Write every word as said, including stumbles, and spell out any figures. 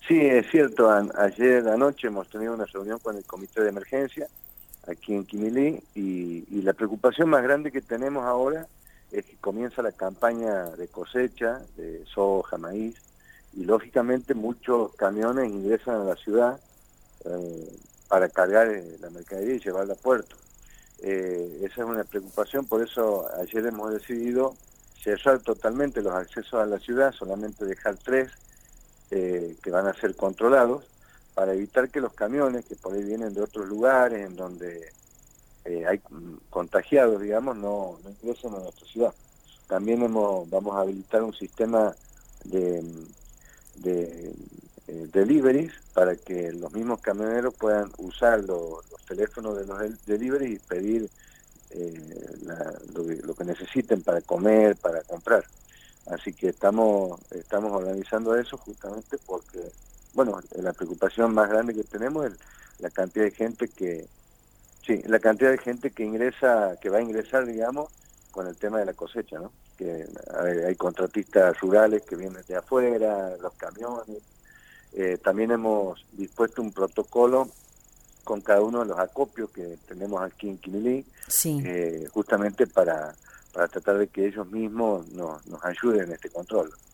Sí, es cierto, a- ayer anoche hemos tenido una reunión con el comité de emergencia aquí en Quimilí y, y la preocupación más grande que tenemos ahora es que comienza la campaña de cosecha de soja, maíz y lógicamente muchos camiones ingresan a la ciudad eh, para cargar eh, la mercadería y llevarla a puerto. Eh, esa es una preocupación, por eso ayer hemos decidido cerrar totalmente los accesos a la ciudad, solamente dejar tres eh, que van a ser controlados para evitar que los camiones que por ahí vienen de otros lugares en donde eh, hay mm, contagiados, digamos, no, no ingresen a nuestra ciudad. También hemos, vamos a habilitar un sistema de, de eh, deliveries para que los mismos camioneros puedan usar lo- los teléfonos de los del- deliveries y pedir eh, la- lo, que, lo que necesiten para comer, para comprar. Así que estamos, estamos organizando eso justamente porque, bueno, la preocupación más grande que tenemos es la cantidad de gente que, sí, la cantidad de gente que ingresa, que va a ingresar, digamos, con el tema de la cosecha, ¿no? Que hay, hay contratistas rurales que vienen de afuera, los camiones. Eh, también hemos dispuesto un protocolo con cada uno de los acopios que tenemos aquí en Quimilí, Sí. eh, justamente para, para tratar de que ellos mismos nos, nos ayuden en este control.